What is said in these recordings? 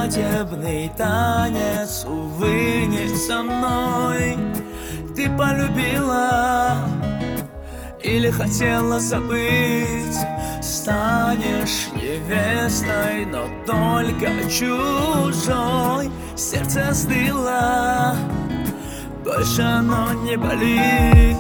Свадебный танец, увы, не со мной. Ты полюбила или хотела забыть? Станешь невестой, но только чужой. Сердце остыло, больше оно не болит.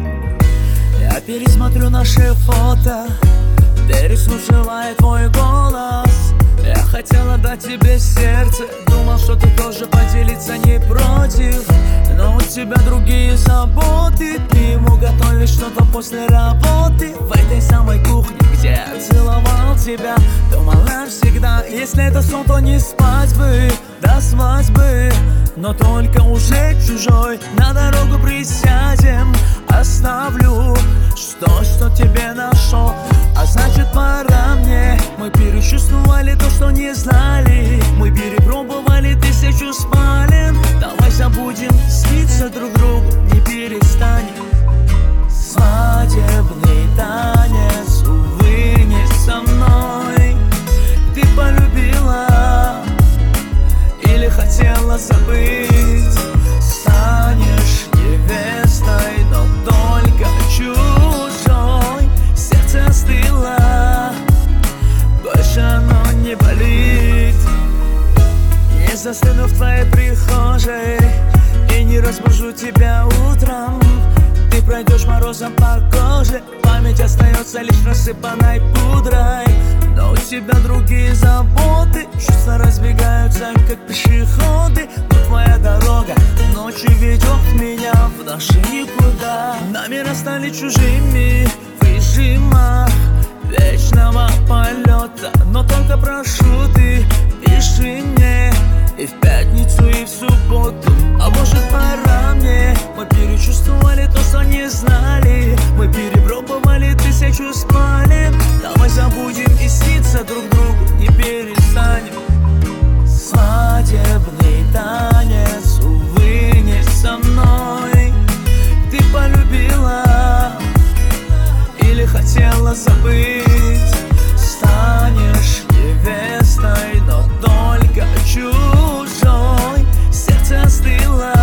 Я пересмотрю наши фото, переслушивая твой голос. Я хотела дать тебе сердце, думал, что ты тоже поделиться не против. Но у тебя другие заботы, ты ему готовишь что-то после работы. В этой самой кухне, где я целовал тебя, думал навсегда. Если это сон, то не спать бы до свадьбы, но только уже чужой. На дорогу присядем, оставлю что тебе нашел. А значит пора мне. Мы перечувствовали то, что не знали. Мы перепробовали 1000 спален. Давай забудем, сниться друг другу не перестанем. Свадебный танец, увы, не со мной. Ты полюбила или хотела забыть? Станешь невестой, но только чужой. Сердце остыло, больше оно не болит. Не застыну в твоей прихожей и не разбужу тебя утром. Ты пройдешь морозом по коже, память остается лишь рассыпанной пудрой. Но у тебя другие заботы, чувства разбегаются, как пешеходы. Но твоя дорога ночью ведет меня в наше никуда. Намеры стали чужими в режимах вечного полета. Но только прошу, ты пиши мне и в пятницу, и в субботу. А может пора мне. Мы перечувствовали то, что не знали. Мы перепробовали 1000 спален. Давай забудем и сниться друг другу не перестанем. Свадебный танец, увы, не со мной. Ты полюбила или хотела забыть? Станешь невестой, но только чужой. Сердце остыло,